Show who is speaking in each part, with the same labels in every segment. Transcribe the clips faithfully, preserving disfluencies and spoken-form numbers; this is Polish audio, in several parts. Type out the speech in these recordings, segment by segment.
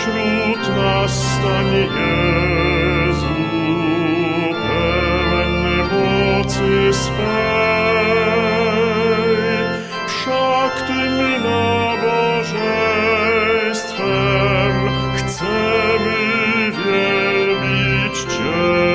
Speaker 1: wśród nas stań, Jezu, pełen mocy swej. Wszak Tym nabożeństwem chcemy wielbić Cię.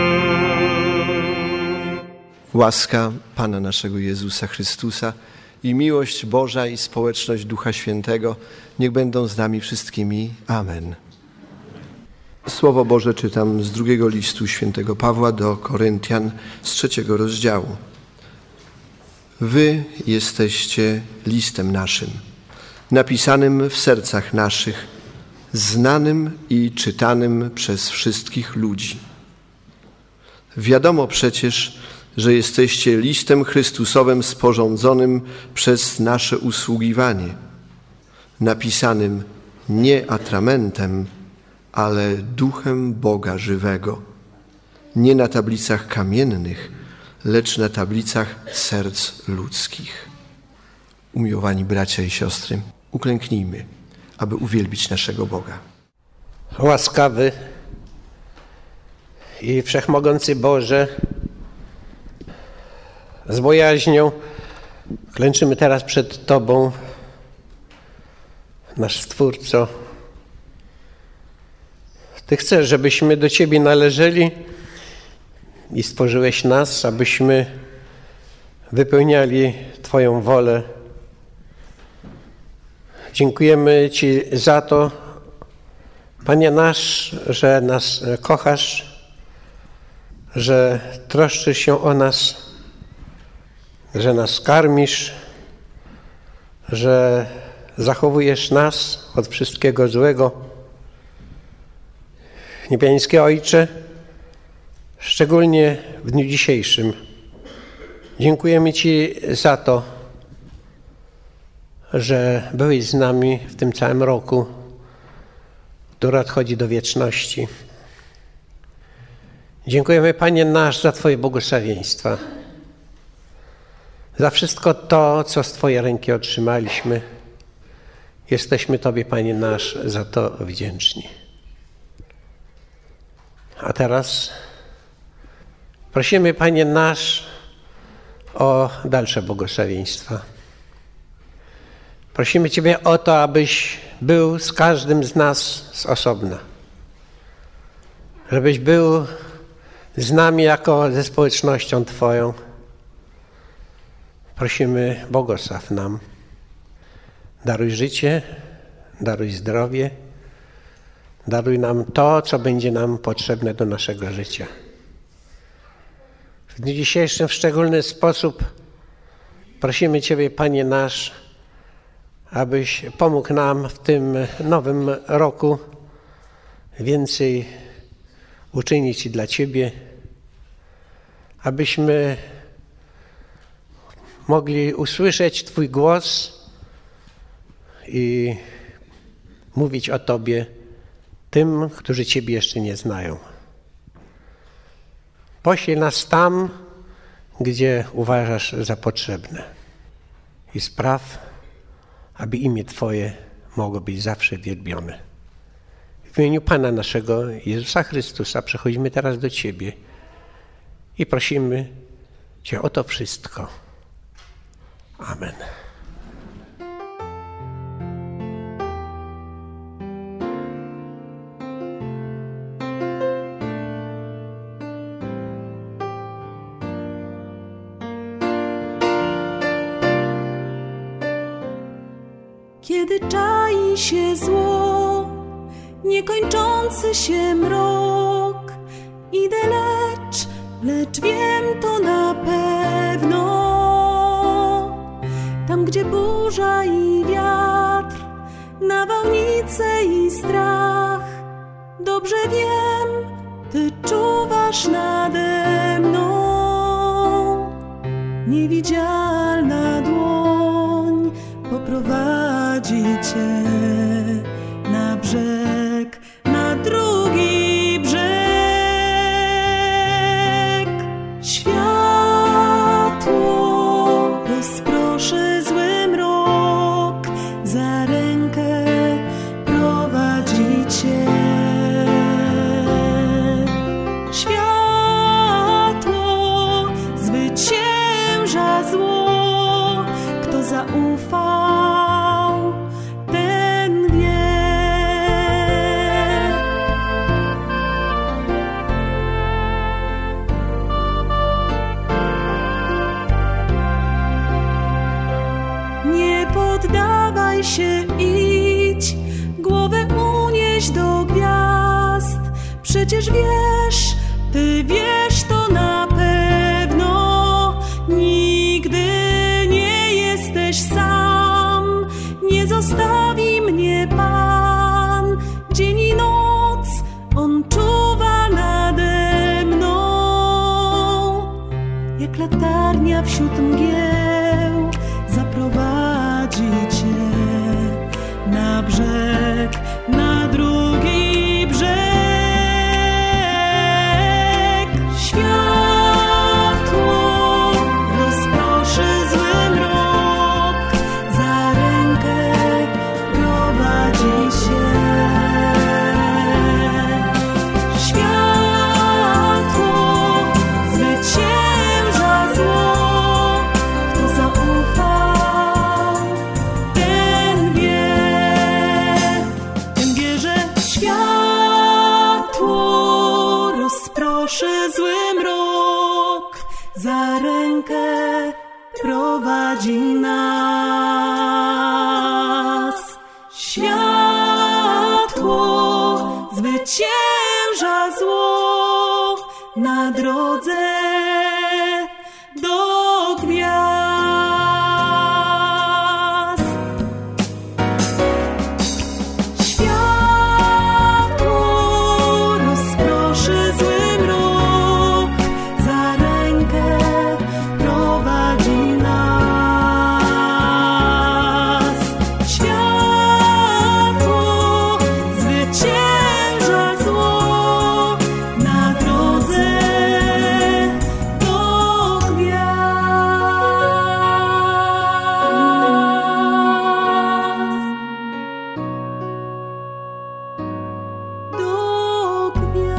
Speaker 2: Łaska Pana naszego Jezusa Chrystusa i miłość Boża i społeczność Ducha Świętego niech będą z nami wszystkimi. Amen. Słowo Boże czytam z drugiego listu świętego Pawła do Koryntian z trzeciego rozdziału. Wy jesteście listem naszym, napisanym w sercach naszych, znanym i czytanym przez wszystkich ludzi. Wiadomo przecież, że jesteście listem Chrystusowym sporządzonym przez nasze usługiwanie, napisanym nie atramentem, ale duchem Boga żywego, nie na tablicach kamiennych, lecz na tablicach serc ludzkich. Umiłowani bracia i siostry, uklęknijmy, aby uwielbić naszego Boga.
Speaker 3: Łaskawy i wszechmogący Boże, z bojaźnią klęczymy teraz przed Tobą, nasz Stwórco. Ty chcesz, żebyśmy do Ciebie należeli i stworzyłeś nas, abyśmy wypełniali Twoją wolę. Dziękujemy Ci za to, Panie nasz, że nas kochasz, że troszczysz się o nas, że nas karmisz, że zachowujesz nas od wszystkiego złego. Niebiański Ojcze, szczególnie w dniu dzisiejszym dziękujemy Ci za to, że byłeś z nami w tym całym roku, który odchodzi do wieczności. Dziękujemy, Panie nasz, za Twoje błogosławieństwa, za wszystko to, co z Twojej ręki otrzymaliśmy. Jesteśmy Tobie, Panie nasz, za to wdzięczni. A teraz prosimy, Panie nasz, o dalsze błogosławieństwa. Prosimy Ciebie o to, abyś był z każdym z nas z osobna. Żebyś był z nami jako ze społecznością Twoją. Prosimy, błogosław nam. Daruj życie, daruj zdrowie, daruj nam to, co będzie nam potrzebne do naszego życia. W dniu dzisiejszym w szczególny sposób prosimy Ciebie, Panie nasz, abyś pomógł nam w tym nowym roku więcej uczynić dla Ciebie, abyśmy mogli usłyszeć Twój głos i mówić o Tobie tym, którzy Ciebie jeszcze nie znają. Poślij nas tam, gdzie uważasz za potrzebne i spraw, aby imię Twoje mogło być zawsze wielbione. W imieniu Pana naszego Jezusa Chrystusa przechodzimy teraz do Ciebie i prosimy Cię o to wszystko. Amen.
Speaker 4: Kiedy czai się zło, niekończący się mrok, idę lecz, lecz wiem to na pewno. Tam, gdzie burza i wiatr, nawałnice i strach, dobrze wiem, Ty czuwasz nade mną. Niewidzialna dłoń poprowadzi Cię na brzeg, na drugi brzeg. Światło rozproszy zły mrok, za rękę prowadzi Cię. Przecież wiesz, Ty wiesz to na pewno, nigdy nie jesteś sam, nie zostawi mnie Pan. Dzień i noc On czuwa nade mną, jak latarnia wśród mgieł zaprowadzi Cię na brzeg, na drugi brzeg. Światło rozproszy zły mrok, za rękę prowadzi się. Światło zwycięża zło, kto zaufa, ten wie, ten wie, że światło rozproszy zły mrok, za rękę prowadzi nas. Światło zwycięża zło na drodze do gwiazd. Światło rozproszy zły mrok, za rękę prowadzi nas. Światło zwycięża zło na drodze do gwiazd. Do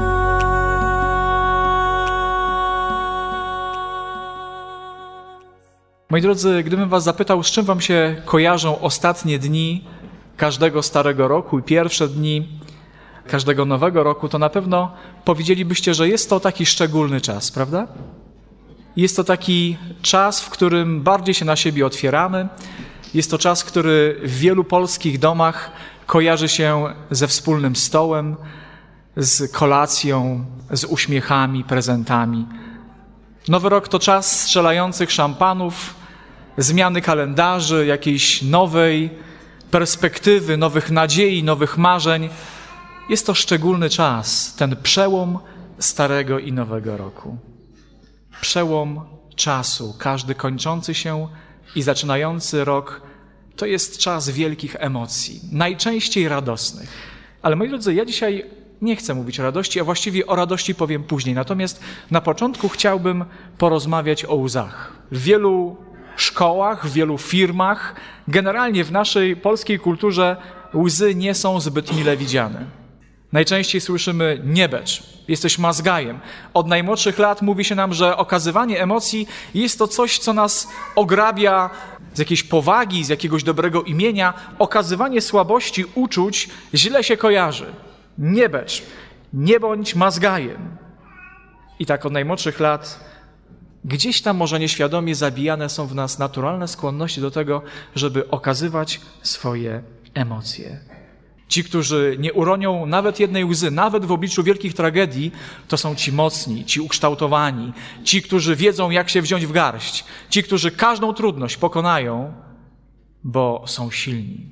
Speaker 4: gwiazd.
Speaker 5: Moi drodzy, gdybym was zapytał, z czym wam się kojarzą ostatnie dni każdego starego roku i pierwsze dni każdego nowego roku, to na pewno powiedzielibyście, że jest to taki szczególny czas, prawda? Jest to taki czas, w którym bardziej się na siebie otwieramy. Jest to czas, który w wielu polskich domach kojarzy się ze wspólnym stołem, z kolacją, z uśmiechami, prezentami. Nowy rok to czas strzelających szampanów, zmiany kalendarzy, jakiejś nowej perspektywy, nowych nadziei, nowych marzeń. Jest to szczególny czas, ten przełom starego i nowego roku. Przełom czasu, każdy kończący się i zaczynający rok, to jest czas wielkich emocji, najczęściej radosnych. Ale moi drodzy, ja dzisiaj nie chcę mówić o radości, a właściwie o radości powiem później. Natomiast na początku chciałbym porozmawiać o łzach. W wielu szkołach, w wielu firmach, generalnie w naszej polskiej kulturze łzy nie są zbyt mile widziane. Najczęściej słyszymy: nie becz, jesteś mazgajem. Od najmłodszych lat mówi się nam, że okazywanie emocji jest to coś, co nas ograbia z jakiejś powagi, z jakiegoś dobrego imienia. Okazywanie słabości, uczuć źle się kojarzy. Nie becz, nie bądź mazgajem. I tak od najmłodszych lat gdzieś tam może nieświadomie zabijane są w nas naturalne skłonności do tego, żeby okazywać swoje emocje. Ci, którzy nie uronią nawet jednej łzy, nawet w obliczu wielkich tragedii, to są ci mocni, ci ukształtowani, ci, którzy wiedzą, jak się wziąć w garść, ci, którzy każdą trudność pokonają, bo są silni.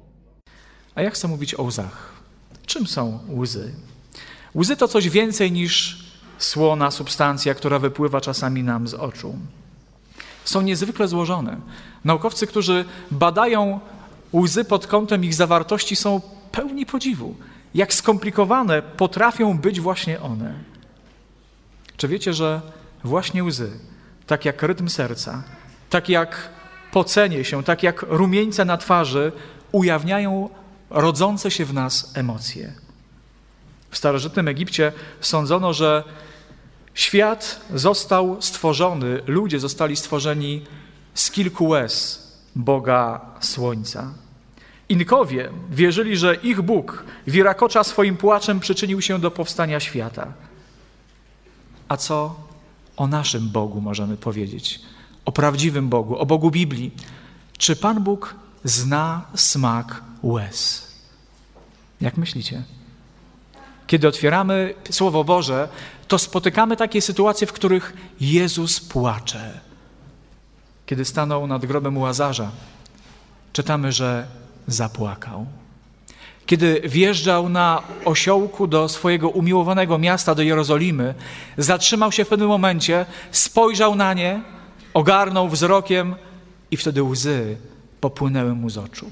Speaker 5: A ja chcę mówić o łzach. Czym są łzy? Łzy to coś więcej niż słona substancja, która wypływa czasami nam z oczu. Są niezwykle złożone. Naukowcy, którzy badają łzy pod kątem ich zawartości, są pełni podziwu, jak skomplikowane potrafią być właśnie one. Czy wiecie, że właśnie łzy, tak jak rytm serca, tak jak pocenie się, tak jak rumieńce na twarzy, ujawniają rodzące się w nas emocje. W starożytnym Egipcie sądzono, że świat został stworzony, ludzie zostali stworzeni z kilku łez Boga Słońca. Inkowie wierzyli, że ich Bóg Wirakocza swoim płaczem przyczynił się do powstania świata. A co o naszym Bogu możemy powiedzieć? O prawdziwym Bogu, o Bogu Biblii. Czy Pan Bóg zna smak łez? Jak myślicie? Kiedy otwieramy Słowo Boże, to spotykamy takie sytuacje, w których Jezus płacze. Kiedy stanął nad grobem u Łazarza, czytamy, że zapłakał. Kiedy wjeżdżał na osiołku do swojego umiłowanego miasta, do Jerozolimy, zatrzymał się w pewnym momencie, spojrzał na nie, ogarnął wzrokiem i wtedy łzy popłynęły mu z oczu.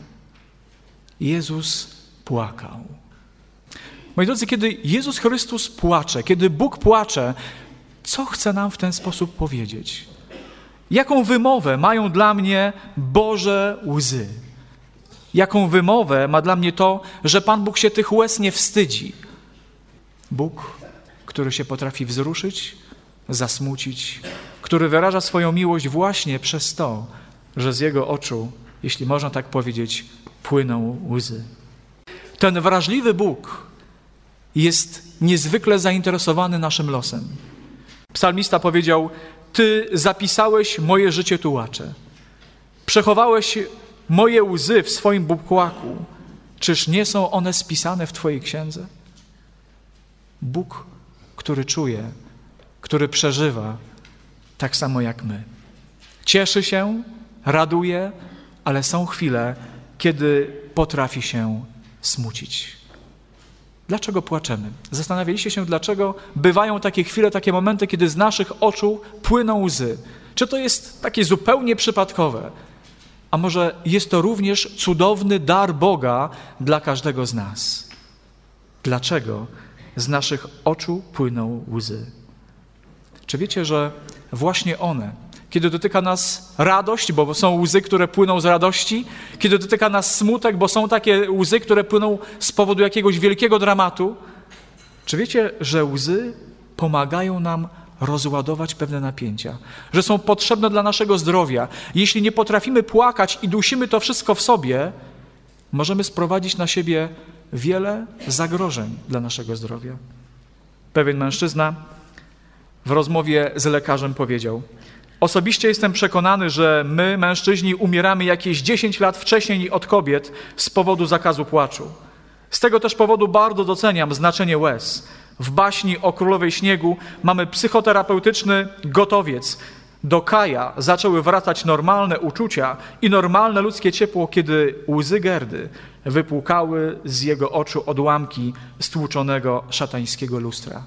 Speaker 5: Jezus płakał. Moi drodzy, kiedy Jezus Chrystus płacze, kiedy Bóg płacze, co chce nam w ten sposób powiedzieć? Jaką wymowę mają dla mnie Boże łzy? Jaką wymowę ma dla mnie to, że Pan Bóg się tych łez nie wstydzi? Bóg, który się potrafi wzruszyć, zasmucić, który wyraża swoją miłość właśnie przez to, że z Jego oczu, jeśli można tak powiedzieć, płyną łzy. Ten wrażliwy Bóg jest niezwykle zainteresowany naszym losem. Psalmista powiedział: Ty zapisałeś moje życie tułacze. Przechowałeś moje łzy w swoim bukłaku. Czyż nie są one spisane w Twojej księdze? Bóg, który czuje, który przeżywa, tak samo jak my. Cieszy się, raduje, ale są chwile, kiedy potrafi się smucić. Dlaczego płaczemy? Zastanawialiście się, dlaczego bywają takie chwile, takie momenty, kiedy z naszych oczu płyną łzy. Czy to jest takie zupełnie przypadkowe? A może jest to również cudowny dar Boga dla każdego z nas? Dlaczego z naszych oczu płyną łzy? Czy wiecie, że właśnie one, kiedy dotyka nas radość, bo są łzy, które płyną z radości, kiedy dotyka nas smutek, bo są takie łzy, które płyną z powodu jakiegoś wielkiego dramatu, czy wiecie, że łzy pomagają nam rozładować pewne napięcia, że są potrzebne dla naszego zdrowia? Jeśli nie potrafimy płakać i dusimy to wszystko w sobie, możemy sprowadzić na siebie wiele zagrożeń dla naszego zdrowia. Pewien mężczyzna w rozmowie z lekarzem powiedział: Osobiście jestem przekonany, że my, mężczyźni, umieramy jakieś dziesięć lat wcześniej od kobiet z powodu zakazu płaczu. Z tego też powodu bardzo doceniam znaczenie łez. W baśni o Królowej Śniegu mamy psychoterapeutyczny gotowiec. Do Kaja zaczęły wracać normalne uczucia i normalne ludzkie ciepło, kiedy łzy Gerdy wypłukały z jego oczu odłamki stłuczonego szatańskiego lustra.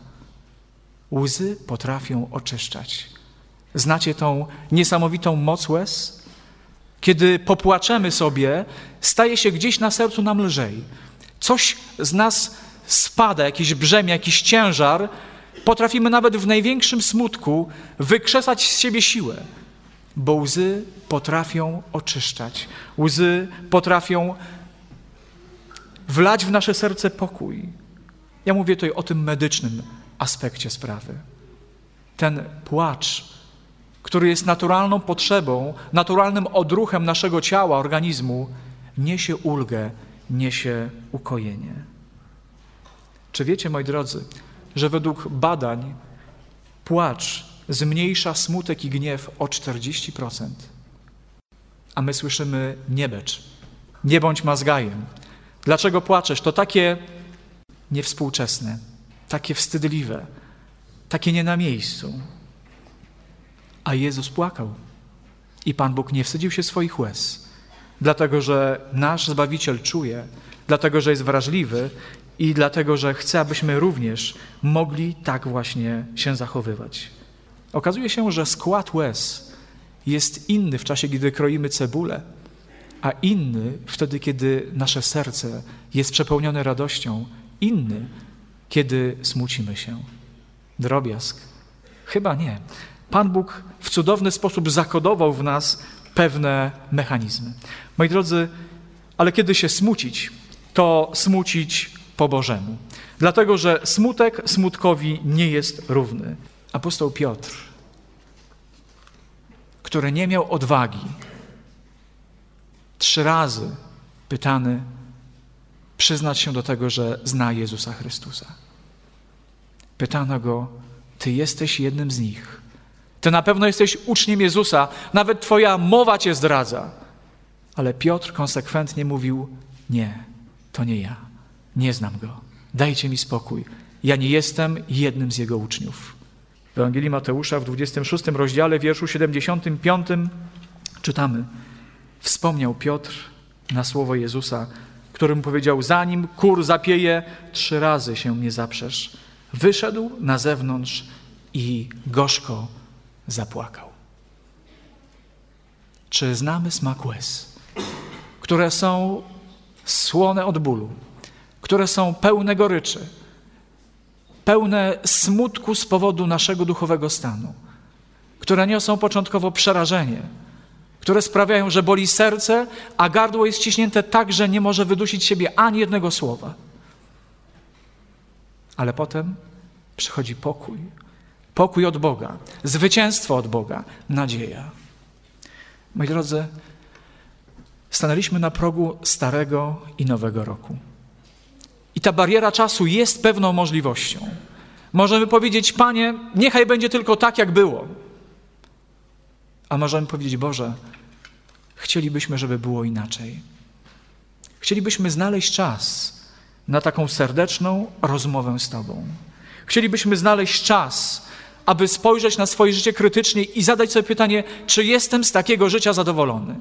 Speaker 5: Łzy potrafią oczyszczać. Znacie tą niesamowitą moc łez? Kiedy popłaczemy sobie, staje się gdzieś na sercu nam lżej. Coś z nas spada, jakieś brzemię, jakiś ciężar. Potrafimy nawet w największym smutku wykrzesać z siebie siłę, bo łzy potrafią oczyszczać. Łzy potrafią wlać w nasze serce pokój. Ja mówię tutaj o tym medycznym aspekcie sprawy. Ten płacz, który jest naturalną potrzebą, naturalnym odruchem naszego ciała, organizmu, niesie ulgę, niesie ukojenie. Czy wiecie, moi drodzy, że według badań płacz zmniejsza smutek i gniew o czterdzieści procent? A my słyszymy: nie becz, nie bądź mazgajem. Dlaczego płaczesz? To takie niewspółczesne, takie wstydliwe, takie nie na miejscu. A Jezus płakał i Pan Bóg nie wstydził się swoich łez, dlatego że nasz Zbawiciel czuje, dlatego że jest wrażliwy i dlatego że chce, abyśmy również mogli tak właśnie się zachowywać. Okazuje się, że skład łez jest inny w czasie, kiedy kroimy cebulę, a inny wtedy, kiedy nasze serce jest przepełnione radością, inny, kiedy smucimy się. Drobiazg? Chyba nie. Pan Bóg w cudowny sposób zakodował w nas pewne mechanizmy. Moi drodzy, ale kiedy się smucić, to smucić po Bożemu. Dlatego, że smutek smutkowi nie jest równy. Apostoł Piotr, który nie miał odwagi, trzy razy pytany, przyznać się do tego, że zna Jezusa Chrystusa. Pytano go: Ty jesteś jednym z nich. Ty na pewno jesteś uczniem Jezusa. Nawet Twoja mowa Cię zdradza. Ale Piotr konsekwentnie mówił: nie, to nie ja. Nie znam Go. dajcie mi spokój. Ja nie jestem jednym z Jego uczniów. W Ewangelii Mateusza w dwudziestym szóstym rozdziale, wierszu siedemdziesiątym piątym czytamy: wspomniał Piotr na słowo Jezusa, którym powiedział: zanim kur zapieje, trzy razy się mnie zaprzesz. Wyszedł na zewnątrz i gorzko zapłakał. Czy znamy smak łez, które są słone od bólu, które są pełne goryczy, pełne smutku z powodu naszego duchowego stanu, które niosą początkowo przerażenie, które sprawiają, że boli serce, a gardło jest ściśnięte tak, że nie może wydusić siebie ani jednego słowa. Ale potem przychodzi pokój. Pokój od Boga, zwycięstwo od Boga, nadzieja. Moi drodzy, stanęliśmy na progu starego i nowego roku. I ta bariera czasu jest pewną możliwością. Możemy powiedzieć: Panie, niechaj będzie tylko tak, jak było. A możemy powiedzieć: Boże, chcielibyśmy, żeby było inaczej. Chcielibyśmy znaleźć czas na taką serdeczną rozmowę z Tobą. Chcielibyśmy znaleźć czas, aby spojrzeć na swoje życie krytycznie i zadać sobie pytanie, czy jestem z takiego życia zadowolony?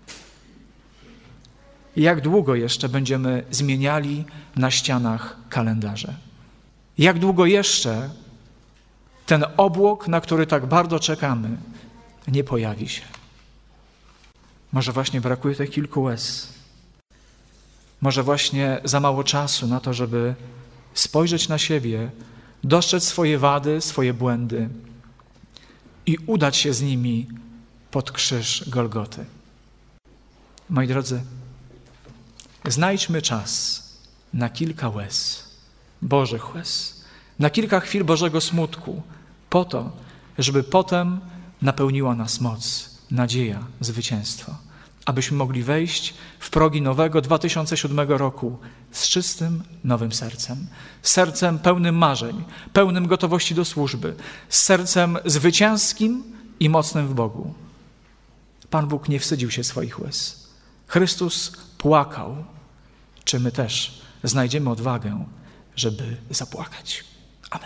Speaker 5: Jak długo jeszcze będziemy zmieniali na ścianach kalendarze? Jak długo jeszcze ten obłok, na który tak bardzo czekamy, nie pojawi się? Może właśnie brakuje tych kilku łez. Może właśnie za mało czasu na to, żeby spojrzeć na siebie, dostrzec swoje wady, swoje błędy i udać się z nimi pod krzyż Golgoty. Moi drodzy, znajdźmy czas na kilka łez, Bożych łez, na kilka chwil Bożego smutku, po to, żeby potem napełniła nas moc, nadzieja, zwycięstwo, abyśmy mogli wejść w progi nowego dwa tysiące siódmego roku z czystym, nowym sercem. Sercem pełnym marzeń, pełnym gotowości do służby, z sercem zwycięskim i mocnym w Bogu. Pan Bóg nie wstydził się swoich łez. Chrystus płakał. Czy my też znajdziemy odwagę, żeby zapłakać? Amen.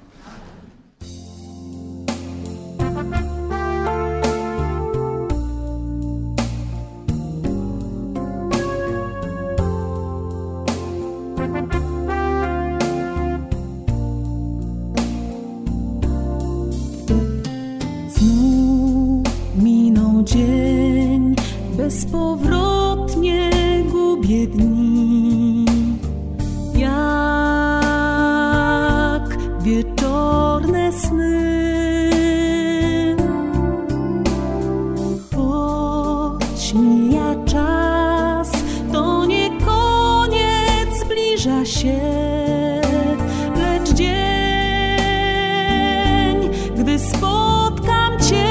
Speaker 4: Dzień bezpowrotnie gubię dni, jak wieczorne sny. Choć mija czas, to nie koniec, zbliża się, lecz dzień, gdy spotkam Cię.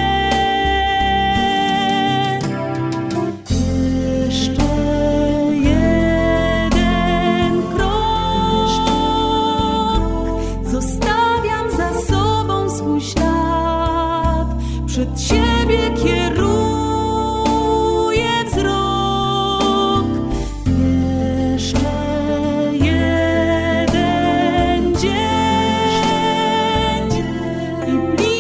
Speaker 4: Przed siebie kieruję wzrok. Jeszcze jeden dzień i bliżej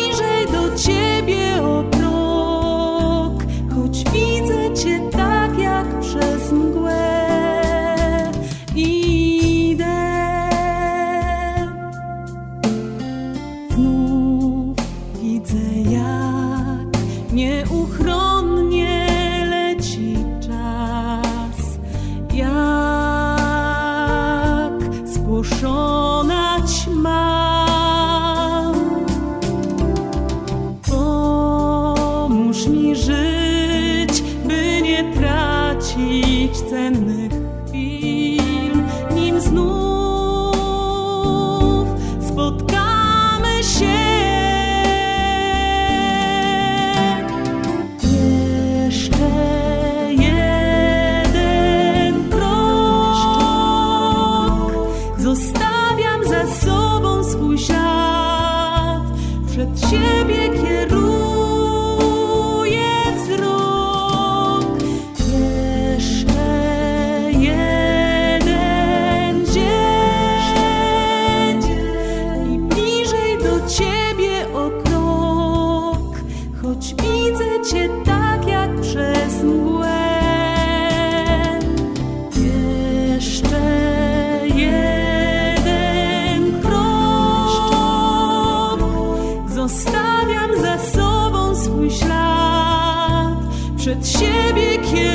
Speaker 4: przed siebie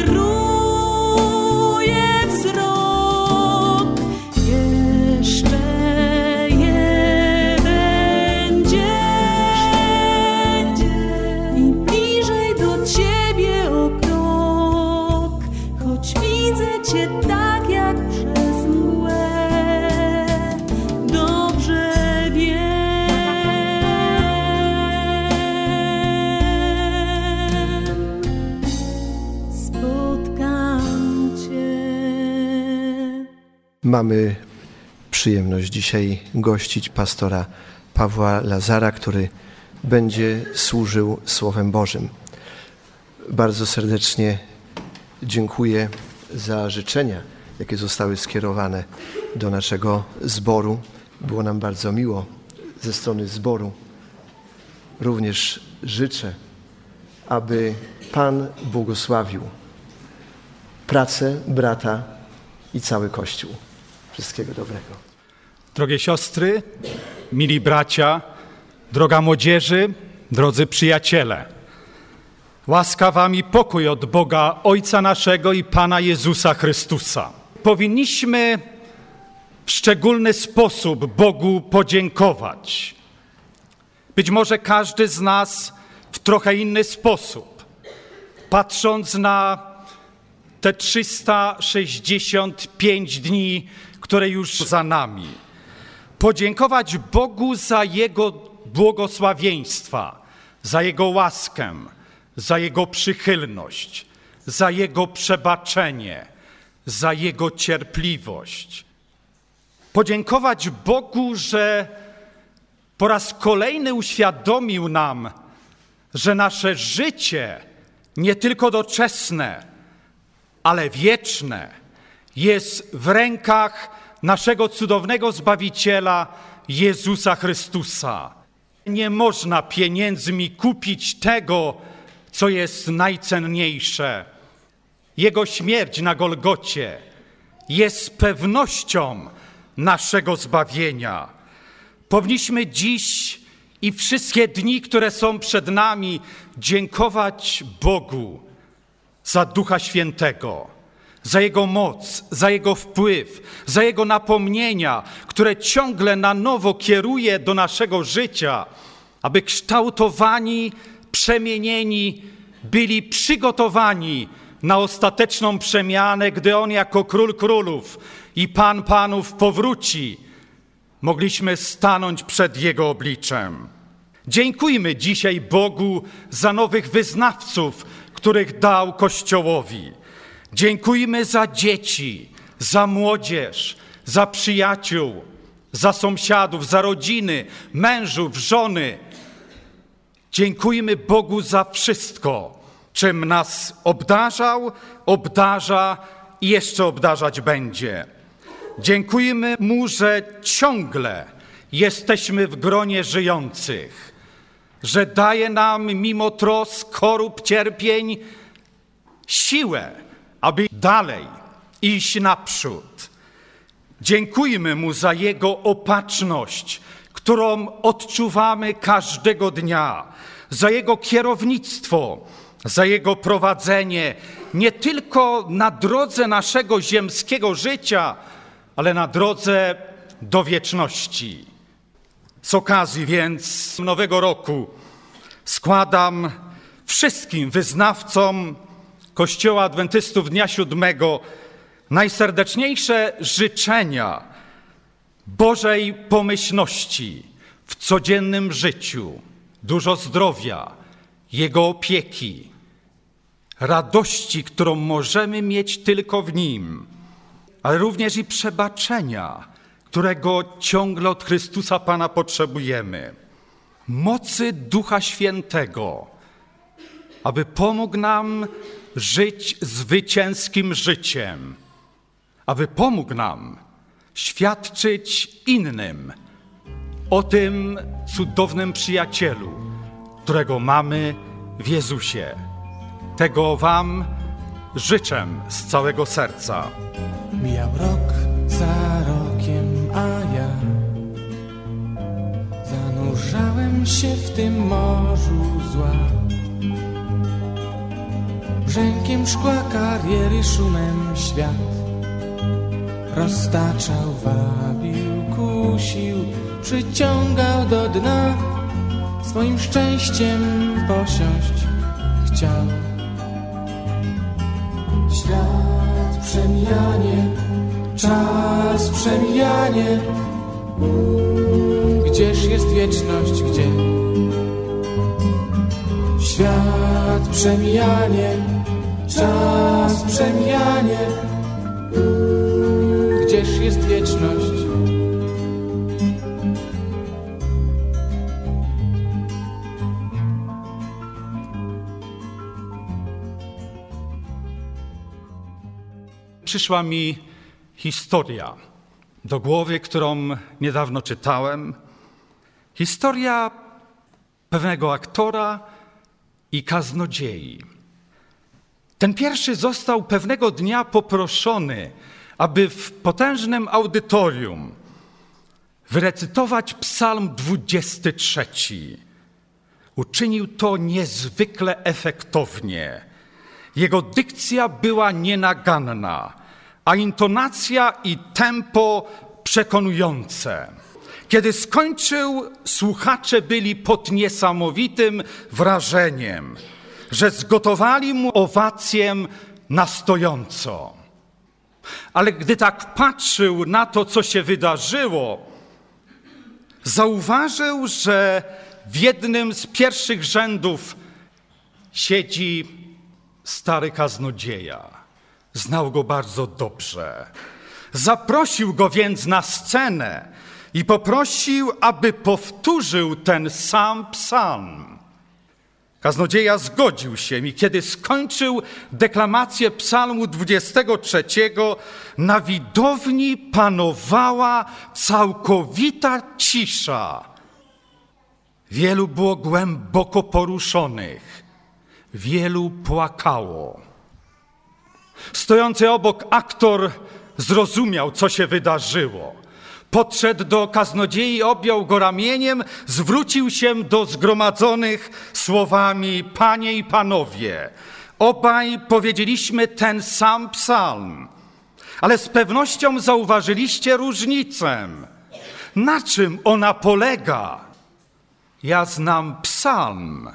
Speaker 4: kieruję wzrok. Jeszcze jeden dzień i bliżej do Ciebie o krok, choć widzę Cię tak jak przez mgłę. Dobrze
Speaker 2: Mamy przyjemność dzisiaj gościć pastora Pawła Lazara, który będzie służył Słowem Bożym. Bardzo serdecznie dziękuję za życzenia, jakie zostały skierowane do naszego zboru. Było nam bardzo miło ze strony zboru. Również życzę, aby Pan błogosławił pracę brata i cały Kościół. Wszystkiego dobrego.
Speaker 6: Drogie siostry, mili bracia, droga młodzieży, drodzy przyjaciele. Łaska wam i pokój od Boga Ojca naszego i Pana Jezusa Chrystusa. Powinniśmy w szczególny sposób Bogu podziękować. Być może każdy z nas w trochę inny sposób, patrząc na te trzysta sześćdziesiąt pięć dni, które już za nami. Podziękować Bogu za Jego błogosławieństwa, za Jego łaskę, za Jego przychylność, za Jego przebaczenie, za Jego cierpliwość. Podziękować Bogu, że po raz kolejny uświadomił nam, że nasze życie nie tylko doczesne, ale wieczne jest w rękach naszego cudownego Zbawiciela Jezusa Chrystusa. Nie można pieniędzmi kupić tego, co jest najcenniejsze. Jego śmierć na Golgocie jest pewnością naszego zbawienia. Powinniśmy dziś i wszystkie dni, które są przed nami, dziękować Bogu za Ducha Świętego, za Jego moc, za Jego wpływ, za Jego napomnienia, które ciągle na nowo kieruje do naszego życia, aby kształtowani, przemienieni, byli przygotowani na ostateczną przemianę, gdy On jako Król Królów i Pan Panów powróci, mogliśmy stanąć przed Jego obliczem. Dziękujmy dzisiaj Bogu za nowych wyznawców, których dał Kościołowi. Dziękujmy za dzieci, za młodzież, za przyjaciół, za sąsiadów, za rodziny, mężów, żony. Dziękujmy Bogu za wszystko, czym nas obdarzał, obdarza i jeszcze obdarzać będzie. Dziękujmy Mu, że ciągle jesteśmy w gronie żyjących, że daje nam mimo trosk, chorób, cierpień siłę, aby dalej iść naprzód. Dziękujmy Mu za Jego opatrzność, którą odczuwamy każdego dnia, za Jego kierownictwo, za Jego prowadzenie nie tylko na drodze naszego ziemskiego życia, ale na drodze do wieczności. Z okazji więc nowego roku składam wszystkim wyznawcom Kościoła Adwentystów Dnia Siódmego najserdeczniejsze życzenia Bożej pomyślności w codziennym życiu, dużo zdrowia, Jego opieki, radości, którą możemy mieć tylko w Nim, ale również i przebaczenia, którego ciągle od Chrystusa Pana potrzebujemy. Mocy Ducha Świętego, aby pomógł nam żyć zwycięskim życiem, aby pomógł nam świadczyć innym o tym cudownym przyjacielu, którego mamy w Jezusie. Tego wam życzę z całego serca.
Speaker 7: Mijał rok za rokiem, a ja zanurzałem się w tym morzu zła. brzękiem szkła kariery, szumem świat roztaczał, wabił, kusił, przyciągał do dna, swoim szczęściem posiąść chciał. Świat przemijanie, czas przemijanie, gdzież jest wieczność, gdzie? Świat przemijanie, czas przemijanie, gdzież jest wieczność?
Speaker 6: Przyszła mi historia do głowy, którą niedawno czytałem. Historia pewnego aktora i kaznodziei. Ten pierwszy został pewnego dnia poproszony, aby w potężnym audytorium wyrecytować psalm dwudziesty trzeci. Uczynił to niezwykle efektownie. Jego dykcja była nienaganna, a intonacja i tempo przekonujące. Kiedy skończył, słuchacze byli pod niesamowitym wrażeniem, że zgotowali mu owację na stojąco. Ale gdy tak patrzył na to, co się wydarzyło, zauważył, że w jednym z pierwszych rzędów siedzi stary kaznodzieja. Znał go bardzo dobrze. Zaprosił go więc na scenę i poprosił, aby powtórzył ten sam psalm. Kaznodzieja zgodził się i kiedy skończył deklamację psalmu dwudziestego trzeciego, na widowni panowała całkowita cisza. Wielu było głęboko poruszonych, wielu płakało. Stojący obok aktor zrozumiał, co się wydarzyło. Podszedł do kaznodziei, objął go ramieniem, zwrócił się do zgromadzonych słowami: Panie i panowie, obaj powiedzieliśmy ten sam psalm, ale z pewnością zauważyliście różnicę. Na czym ona polega? Ja znam psalm,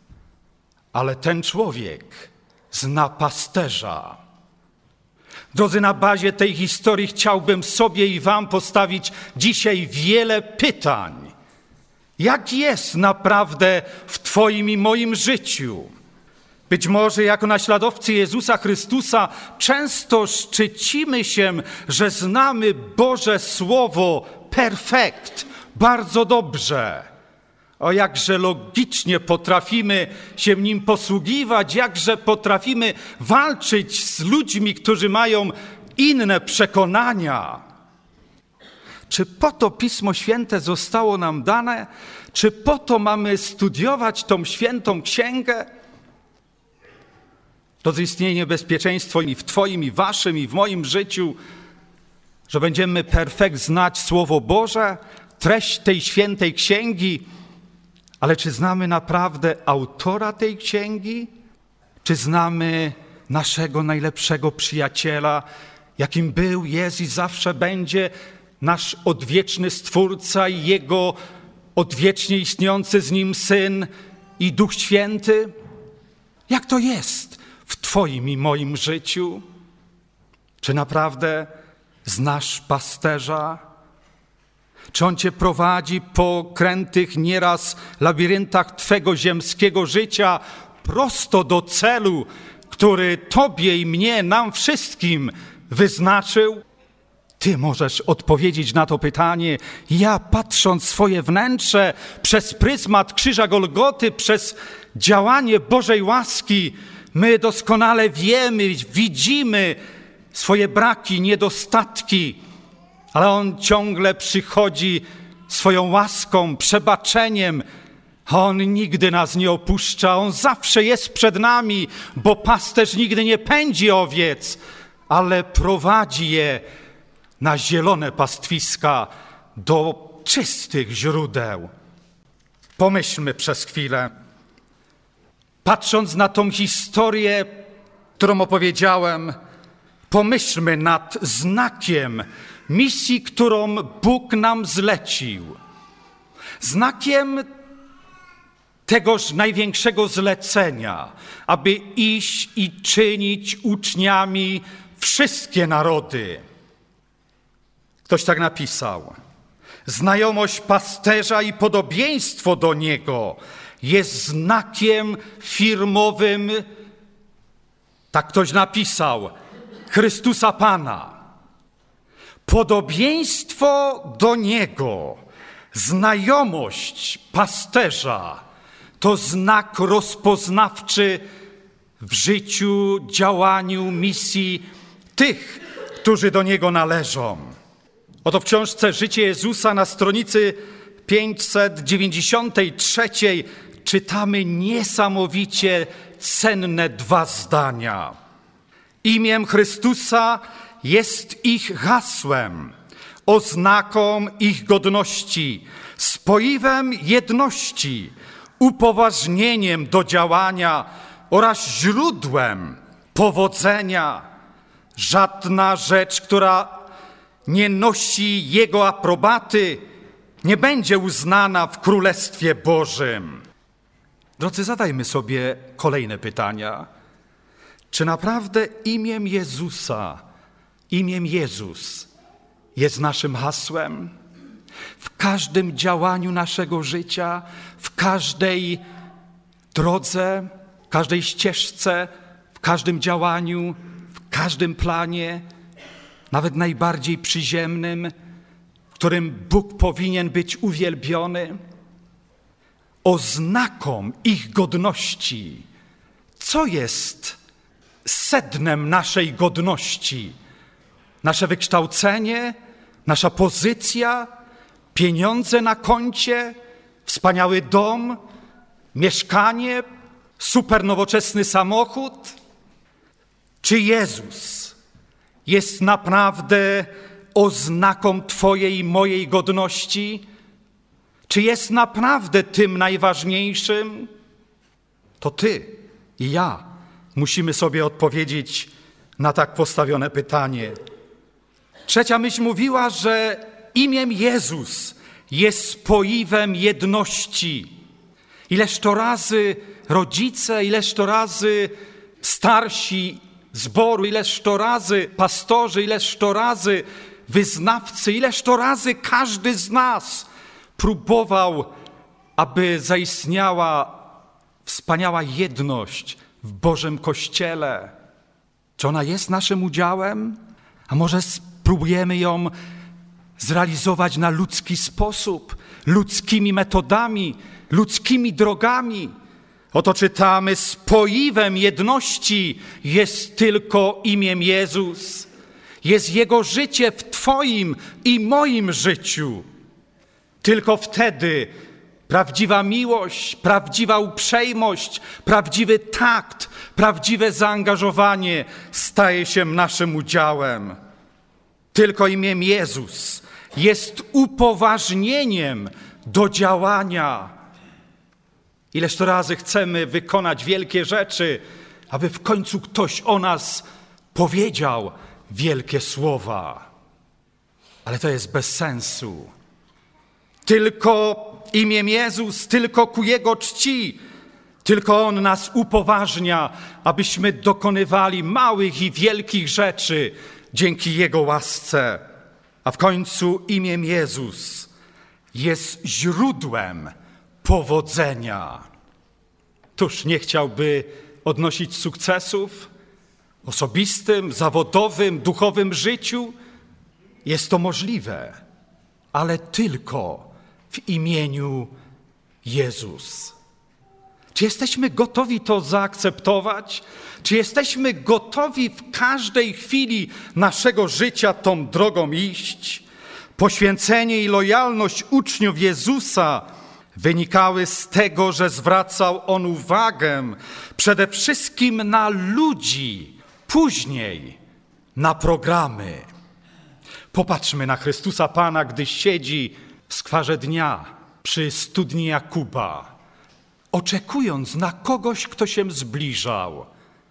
Speaker 6: ale ten człowiek zna pasterza. Drodzy, na bazie tej historii chciałbym sobie i wam postawić dzisiaj wiele pytań. Jak jest naprawdę w twoim i moim życiu? Być może jako naśladowcy Jezusa Chrystusa często szczycimy się, że znamy Boże Słowo perfekt, bardzo dobrze. O, jakże logicznie potrafimy się nim posługiwać, jakże potrafimy walczyć z ludźmi, którzy mają inne przekonania. Czy po to Pismo Święte zostało nam dane? Czy po to mamy studiować tą świętą księgę? To istnieje niebezpieczeństwo i w twoim, i waszym, i w moim życiu, że będziemy perfekt znać Słowo Boże, treść tej świętej księgi. Ale czy znamy naprawdę autora tej księgi? Czy znamy naszego najlepszego przyjaciela, jakim był, jest i zawsze będzie nasz odwieczny Stwórca i Jego odwiecznie istniejący z Nim Syn i Duch Święty? Jak to jest w twoim i moim życiu? Czy naprawdę znasz pasterza? Czy on cię prowadzi po krętych nieraz labiryntach twego ziemskiego życia prosto do celu, który tobie i mnie, nam wszystkim wyznaczył? Ty możesz odpowiedzieć na to pytanie. Ja, patrząc w swoje wnętrze przez pryzmat krzyża Golgoty, przez działanie Bożej łaski, my doskonale wiemy, widzimy swoje braki, niedostatki, ale On ciągle przychodzi swoją łaską, przebaczeniem. On nigdy nas nie opuszcza, On zawsze jest przed nami, bo pasterz nigdy nie pędzi owiec, ale prowadzi je na zielone pastwiska, do czystych źródeł. Pomyślmy przez chwilę. Patrząc na tą historię którą opowiedziałem, pomyślmy nad znakiem misji, którą Bóg nam zlecił. Znakiem tegoż największego zlecenia, aby iść i czynić uczniami wszystkie narody. Ktoś tak napisał. Znajomość pasterza i podobieństwo do niego jest znakiem firmowym, tak ktoś napisał, Chrystusa Pana. Podobieństwo do niego, znajomość pasterza to znak rozpoznawczy w życiu, działaniu, misji tych, którzy do niego należą. Oto w książce Życie Jezusa na stronicy pięćset dziewięćdziesiątej trzeciej czytamy niesamowicie cenne dwa zdania. Imię Chrystusa jest ich hasłem, oznaką ich godności, spoiwem jedności, upoważnieniem do działania oraz źródłem powodzenia. Żadna rzecz, która nie nosi Jego aprobaty, nie będzie uznana w Królestwie Bożym. Drodzy, zadajmy sobie kolejne pytania. Czy naprawdę imię Jezusa, imię Jezus jest naszym hasłem? W każdym działaniu naszego życia, w każdej drodze, w każdej ścieżce, w każdym działaniu, w każdym planie, nawet najbardziej przyziemnym, w którym Bóg powinien być uwielbiony, oznaką ich godności. Co jest sednem naszej godności? Nasze wykształcenie, nasza pozycja, pieniądze na koncie, wspaniały dom, mieszkanie, super nowoczesny samochód? Czy Jezus jest naprawdę oznaką Twojej i mojej godności? Czy jest naprawdę tym najważniejszym? To Ty i ja musimy sobie odpowiedzieć na tak postawione pytanie. Trzecia myśl mówiła, że imię Jezus jest spoiwem jedności. Ileż to razy rodzice, ileż to razy starsi zboru, ileż to razy pastorzy, ileż to razy wyznawcy, ileż to razy każdy z nas próbował, aby zaistniała wspaniała jedność w Bożym Kościele. Czy ona jest naszym udziałem? A może spróbujemy ją zrealizować na ludzki sposób, ludzkimi metodami, ludzkimi drogami? Oto czytamy, spoiwem jedności jest tylko imię Jezus. Jest Jego życie w Twoim i moim życiu. Tylko wtedy prawdziwa miłość, prawdziwa uprzejmość, prawdziwy takt, prawdziwe zaangażowanie staje się naszym udziałem. Tylko imię Jezus jest upoważnieniem do działania. Ileż to razy chcemy wykonać wielkie rzeczy, aby w końcu ktoś o nas powiedział wielkie słowa. Ale to jest bez sensu. Tylko imię Jezus, tylko ku Jego czci, tylko On nas upoważnia, abyśmy dokonywali małych i wielkich rzeczy dzięki Jego łasce. A w końcu imię Jezus jest źródłem powodzenia. Któż nie chciałby odnosić sukcesów w osobistym, zawodowym, duchowym życiu? Jest to możliwe, ale tylko w imieniu Jezus. Czy jesteśmy gotowi to zaakceptować? Czy jesteśmy gotowi w każdej chwili naszego życia tą drogą iść? Poświęcenie i lojalność uczniów Jezusa wynikały z tego, że zwracał On uwagę przede wszystkim na ludzi, później na programy. Popatrzmy na Chrystusa Pana, gdy siedzi w skwarze dnia przy studni Jakuba, oczekując na kogoś, kto się zbliżał.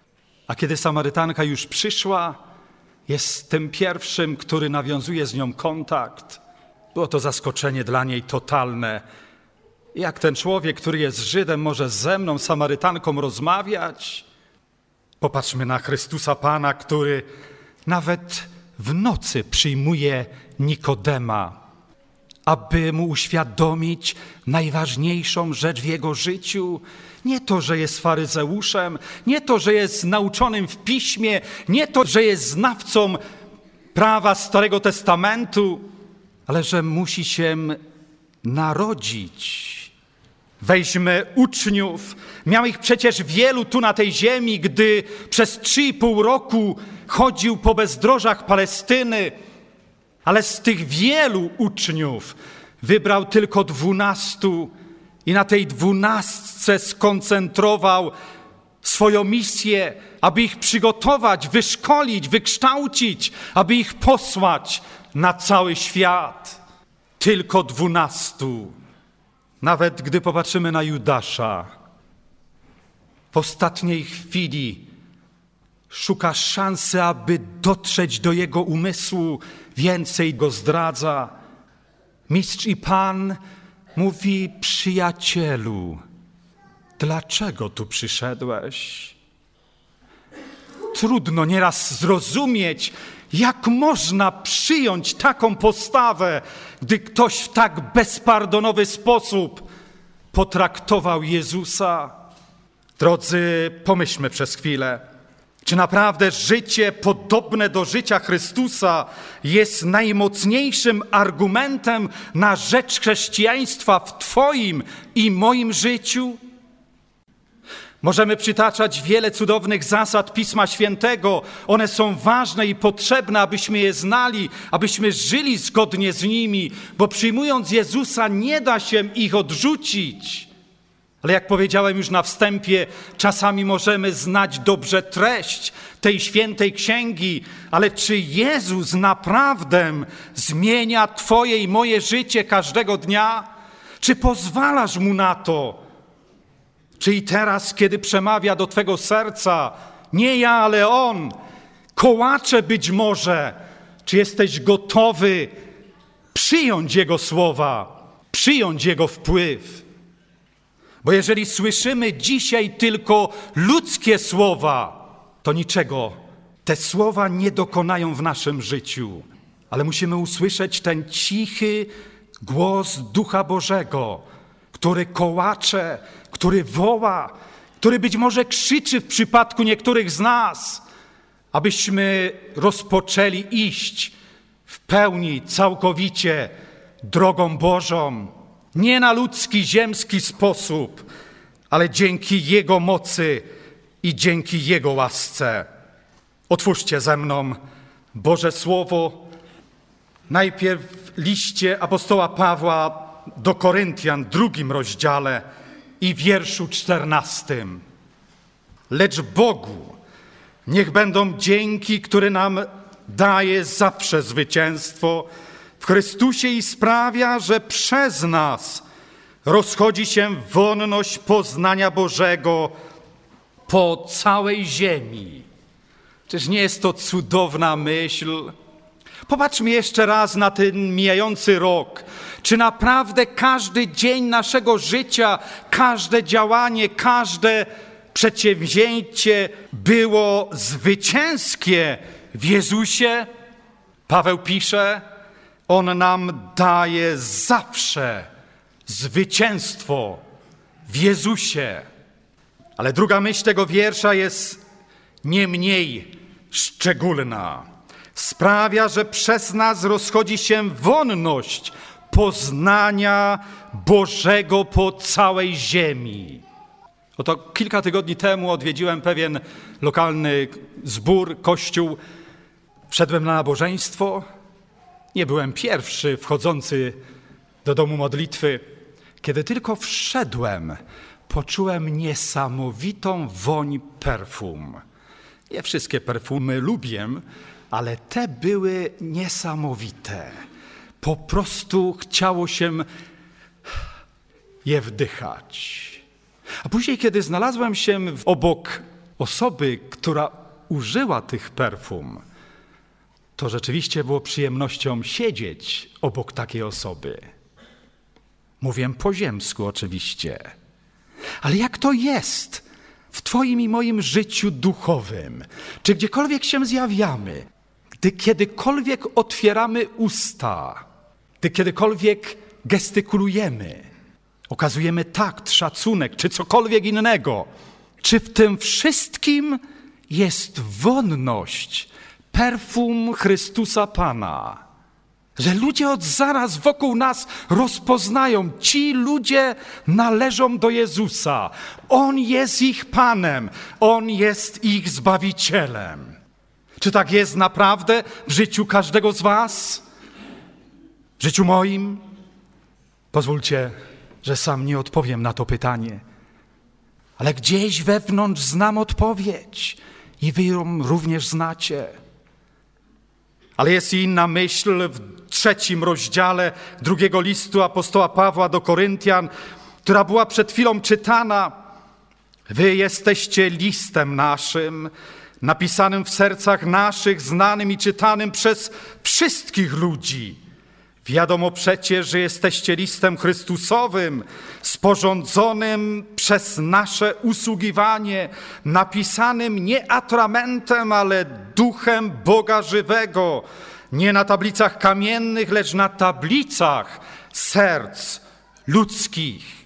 Speaker 6: A kiedy Samarytanka już przyszła, jest tym pierwszym, który nawiązuje z nią kontakt. Było to zaskoczenie dla niej totalne. Jak ten człowiek, który jest Żydem, może ze mną, Samarytanką, rozmawiać? Popatrzmy na Chrystusa Pana, który nawet w nocy przyjmuje Nikodema, aby mu uświadomić najważniejszą rzecz w jego życiu. Nie to, że jest faryzeuszem, nie to, że jest nauczonym w piśmie, nie to, że jest znawcą prawa Starego Testamentu, ale że musi się narodzić. Weźmy uczniów. Miał ich przecież wielu tu na tej ziemi, gdy przez trzy i pół roku chodził po bezdrożach Palestyny, ale z tych wielu uczniów wybrał tylko dwunastu i na tej dwunastce skoncentrował swoją misję, aby ich przygotować, wyszkolić, wykształcić, aby ich posłać na cały świat. Tylko dwunastu. Nawet gdy popatrzymy na Judasza, w ostatniej chwili szuka szansy, aby dotrzeć do jego umysłu, więcej go zdradza. Mistrz i Pan mówi: przyjacielu, dlaczego tu przyszedłeś? Trudno nieraz zrozumieć, jak można przyjąć taką postawę, gdy ktoś w tak bezpardonowy sposób potraktował Jezusa. Drodzy, pomyślmy przez chwilę, czy naprawdę życie podobne do życia Chrystusa jest najmocniejszym argumentem na rzecz chrześcijaństwa w Twoim i moim życiu? Możemy przytaczać wiele cudownych zasad Pisma Świętego. One są ważne i potrzebne, abyśmy je znali, abyśmy żyli zgodnie z nimi, bo przyjmując Jezusa nie da się ich odrzucić. Ale jak powiedziałem już na wstępie, czasami możemy znać dobrze treść tej świętej księgi, ale czy Jezus naprawdę zmienia Twoje i moje życie każdego dnia? Czy pozwalasz Mu na to? Czy i teraz, kiedy przemawia do Twego serca, nie ja, ale On, kołacze być może, czy jesteś gotowy przyjąć Jego słowa, przyjąć Jego wpływ? Bo jeżeli słyszymy dzisiaj tylko ludzkie słowa, to niczego te słowa nie dokonają w naszym życiu. Ale musimy usłyszeć ten cichy głos Ducha Bożego, który kołacze, który woła, który być może krzyczy w przypadku niektórych z nas, abyśmy rozpoczęli iść w pełni, całkowicie drogą Bożą. Nie na ludzki, ziemski sposób, ale dzięki Jego mocy i dzięki Jego łasce. Otwórzcie ze mną Boże Słowo, najpierw w liście apostoła Pawła do Koryntian, drugim rozdziale i wierszu czternastym. Lecz Bogu niech będą dzięki, które nam daje zawsze zwycięstwo w Chrystusie i sprawia, że przez nas rozchodzi się wonność poznania Bożego po całej ziemi. Czyż nie jest to cudowna myśl? Popatrzmy jeszcze raz na ten mijający rok. Czy naprawdę każdy dzień naszego życia, każde działanie, każde przedsięwzięcie było zwycięskie w Jezusie? Paweł pisze, On nam daje zawsze zwycięstwo w Jezusie. Ale druga myśl tego wiersza jest nie mniej szczególna. Sprawia, że przez nas rozchodzi się wonność poznania Bożego po całej ziemi. Oto kilka tygodni temu odwiedziłem pewien lokalny zbór, kościół. Wszedłem na nabożeństwo. Nie byłem pierwszy wchodzący do domu modlitwy. Kiedy tylko wszedłem, poczułem niesamowitą woń perfum. Nie wszystkie perfumy lubię, ale te były niesamowite. Po prostu chciało się je wdychać. A później, kiedy znalazłem się obok osoby, która użyła tych perfum, to rzeczywiście było przyjemnością siedzieć obok takiej osoby. Mówię po ziemsku oczywiście. Ale jak to jest w Twoim i moim życiu duchowym? Czy gdziekolwiek się zjawiamy, gdy kiedykolwiek otwieramy usta, gdy kiedykolwiek gestykulujemy, okazujemy takt, szacunek, czy cokolwiek innego, czy w tym wszystkim jest wonność, perfum Chrystusa Pana, że ludzie od zaraz wokół nas rozpoznają, ci ludzie należą do Jezusa. On jest ich Panem, On jest ich Zbawicielem. Czy tak jest naprawdę w życiu każdego z was? W życiu moim? Pozwólcie, że sam nie odpowiem na to pytanie, ale gdzieś wewnątrz znam odpowiedź i wy ją również znacie. Ale jest i inna myśl w trzecim rozdziale drugiego listu apostoła Pawła do Koryntian, która była przed chwilą czytana. Wy jesteście listem naszym, napisanym w sercach naszych, znanym i czytanym przez wszystkich ludzi. Wiadomo przecież, że jesteście listem Chrystusowym, sporządzonym przez nasze usługiwanie, napisanym nie atramentem, ale duchem Boga żywego, nie na tablicach kamiennych, lecz na tablicach serc ludzkich.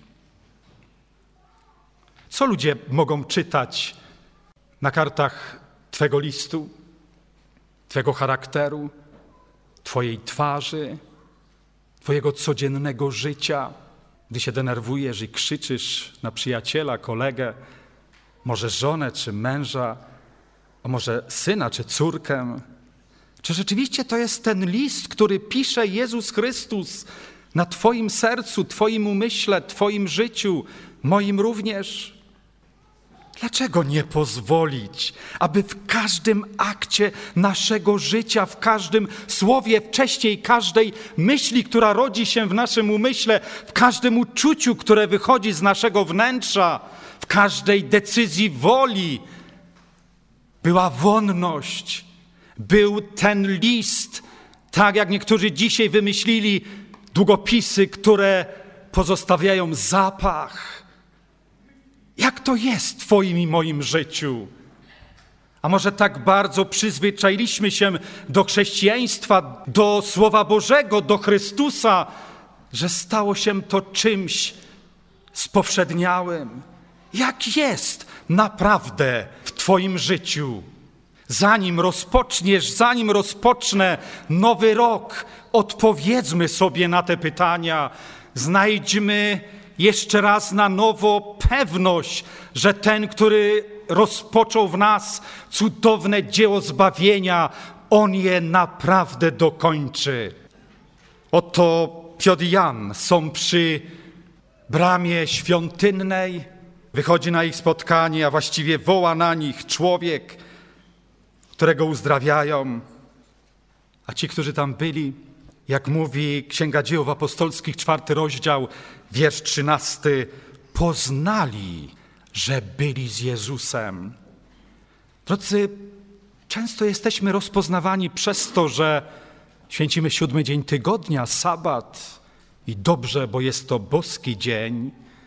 Speaker 6: Co ludzie mogą czytać na kartach Twego listu, Twego charakteru, Twojej twarzy, Twojego codziennego życia, gdy się denerwujesz i krzyczysz na przyjaciela, kolegę, może żonę czy męża, a może syna czy córkę? Czy rzeczywiście to jest ten list, który pisze Jezus Chrystus na Twoim sercu, Twoim umyśle, Twoim życiu, moim również? Dlaczego nie pozwolić, aby w każdym akcie naszego życia, w każdym słowie, wcześniej każdej myśli, która rodzi się w naszym umyśle, w każdym uczuciu, które wychodzi z naszego wnętrza, w każdej decyzji woli, była wonność, był ten list, tak jak niektórzy dzisiaj wymyślili długopisy, które pozostawiają zapach. Jak to jest w Twoim i moim życiu? A może tak bardzo przyzwyczailiśmy się do chrześcijaństwa, do Słowa Bożego, do Chrystusa, że stało się to czymś spowszedniałym? Jak jest naprawdę w Twoim życiu? Zanim rozpoczniesz, zanim rozpocznę nowy rok, odpowiedzmy sobie na te pytania. Znajdźmy jeszcze raz na nowo pewność, że ten, który rozpoczął w nas cudowne dzieło zbawienia, On je naprawdę dokończy. Oto Piotr i Jan są przy bramie świątynnej, wychodzi na ich spotkanie, a właściwie woła na nich człowiek, którego uzdrawiają. A ci, którzy tam byli, jak mówi Księga Dziejów Apostolskich, czwarty rozdział, wiersz trzynasty, poznali, że byli z Jezusem. Drodzy, często jesteśmy rozpoznawani przez to, że święcimy siódmy dzień tygodnia, sabat, i dobrze, bo jest to boski dzień,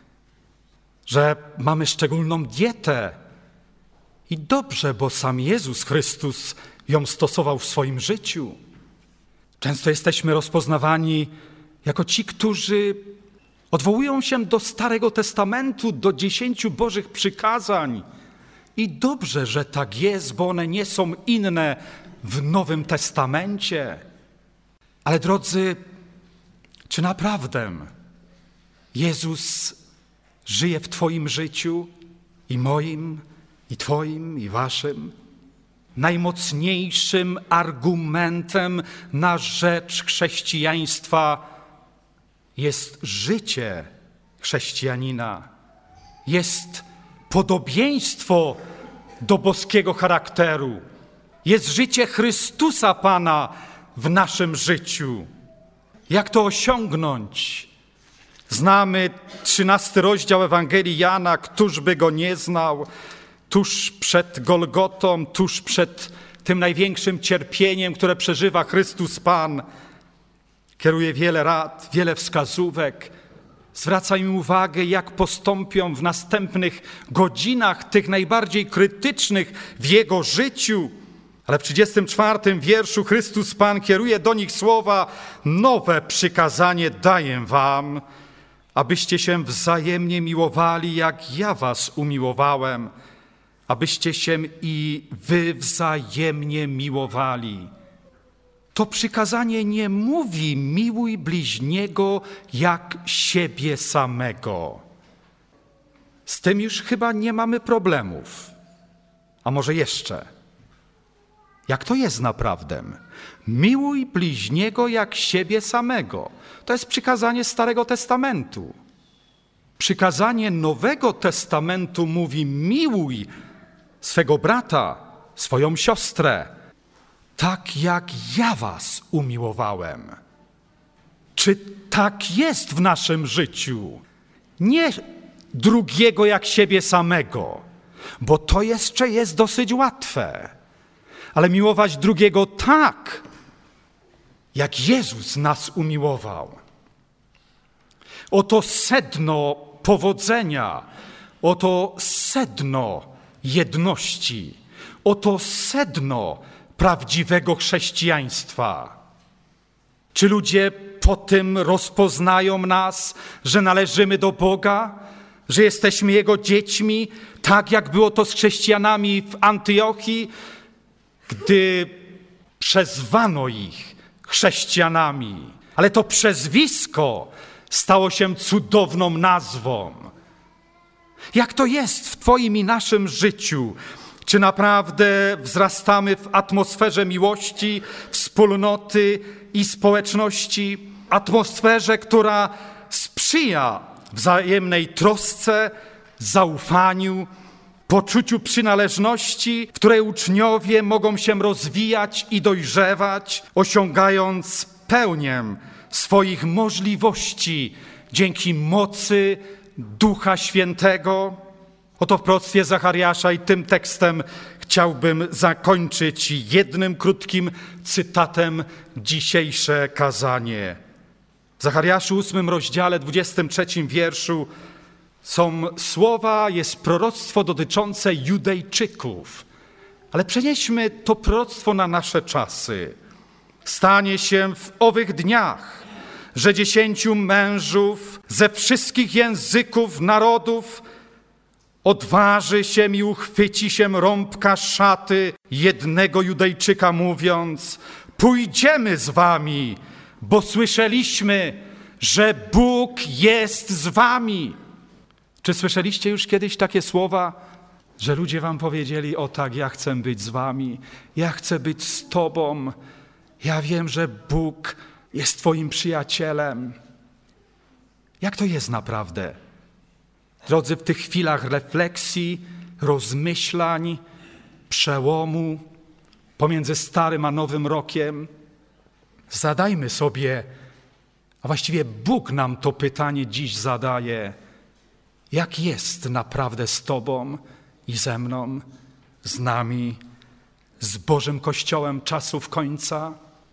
Speaker 6: że mamy szczególną dietę, i dobrze, bo sam Jezus Chrystus ją stosował w swoim życiu. Często jesteśmy rozpoznawani jako ci, którzy odwołują się do Starego Testamentu, do dziesięciu Bożych przykazań. I dobrze, że tak jest, bo one nie są inne w Nowym Testamencie. Ale drodzy, czy naprawdę Jezus żyje w Twoim życiu i moim, i Twoim, i Waszym? Najmocniejszym argumentem na rzecz chrześcijaństwa jest życie chrześcijanina. Jest podobieństwo do boskiego charakteru. Jest życie Chrystusa Pana w naszym życiu. Jak to osiągnąć? Znamy trzynasty rozdział Ewangelii Jana, któż by go nie znał, tuż przed Golgotą, tuż przed tym największym cierpieniem, które przeżywa Chrystus Pan, kieruje wiele rad, wiele wskazówek. Zwraca im uwagę, jak postąpią w następnych godzinach, tych najbardziej krytycznych w Jego życiu. Ale w trzydziestym czwartym wierszu Chrystus Pan kieruje do nich słowa: nowe przykazanie daję wam, abyście się wzajemnie miłowali, jak ja was umiłowałem, abyście się i wy wzajemnie miłowali. To przykazanie nie mówi miłuj bliźniego jak siebie samego. Z tym już chyba nie mamy problemów. A może jeszcze? Jak to jest naprawdę? Miłuj bliźniego jak siebie samego. To jest przykazanie Starego Testamentu. Przykazanie Nowego Testamentu mówi miłuj swego brata, swoją siostrę, tak jak ja was umiłowałem. Czy tak jest w naszym życiu? Nie drugiego jak siebie samego, bo to jeszcze jest dosyć łatwe. Ale miłować drugiego tak, jak Jezus nas umiłował. Oto sedno powodzenia, oto sedno jedności, oto sedno prawdziwego chrześcijaństwa. Czy ludzie po tym rozpoznają nas, że należymy do Boga, że jesteśmy Jego dziećmi, tak jak było to z chrześcijanami w Antiochii, gdy przezwano ich chrześcijanami, ale to przezwisko stało się cudowną nazwą. Jak to jest w Twoim i naszym życiu? Czy naprawdę wzrastamy w atmosferze miłości, wspólnoty i społeczności? Atmosferze, która sprzyja wzajemnej trosce, zaufaniu, poczuciu przynależności, w której uczniowie mogą się rozwijać i dojrzewać, osiągając pełnię swoich możliwości dzięki mocy Ducha Świętego. Oto w proroctwie Zachariasza i tym tekstem chciałbym zakończyć jednym krótkim cytatem dzisiejsze kazanie. W Zachariaszu ósmym rozdziale, dwudziestym trzecim wierszu są słowa, jest proroctwo dotyczące Judejczyków. Ale przenieśmy to proroctwo na nasze czasy. Stanie się w owych dniach, że dziesięciu mężów ze wszystkich języków, narodów odważy się i uchwyci się rąbka szaty jednego Judejczyka, mówiąc: pójdziemy z wami, bo słyszeliśmy, że Bóg jest z wami. Czy słyszeliście już kiedyś takie słowa, że ludzie wam powiedzieli: o tak, ja chcę być z wami, ja chcę być z tobą, ja wiem, że Bóg jest twoim przyjacielem. Jak to jest naprawdę? Drodzy, w tych chwilach refleksji, rozmyślań, przełomu pomiędzy Starym a Nowym Rokiem, zadajmy sobie, a właściwie Bóg nam to pytanie dziś zadaje: jak jest naprawdę z Tobą i ze mną, z nami, z Bożym Kościołem czasów końca?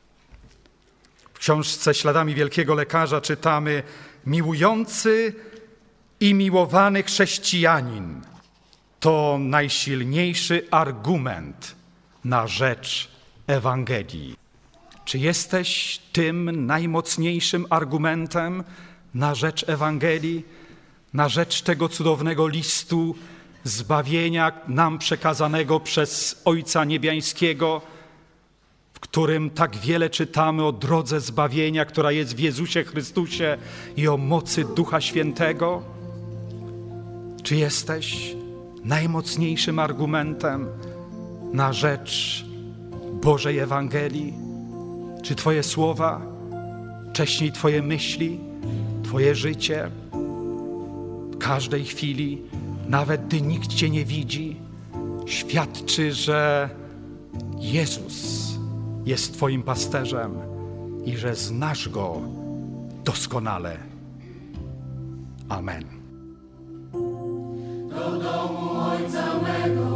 Speaker 6: W książce Śladami Wielkiego Lekarza czytamy: miłujący i miłowany chrześcijanin to najsilniejszy argument na rzecz Ewangelii. Czy jesteś tym najmocniejszym argumentem na rzecz Ewangelii, na rzecz tego cudownego listu zbawienia nam przekazanego przez Ojca Niebiańskiego, w którym tak wiele czytamy o drodze zbawienia, która jest w Jezusie Chrystusie i o mocy Ducha Świętego? Czy jesteś najmocniejszym argumentem na rzecz Bożej Ewangelii? Czy Twoje słowa, wcześniej Twoje myśli, Twoje życie w każdej chwili, nawet gdy nikt Cię nie widzi, świadczy, że Jezus jest Twoim pasterzem i że znasz Go doskonale. Amen.
Speaker 8: Do domu Ojca mego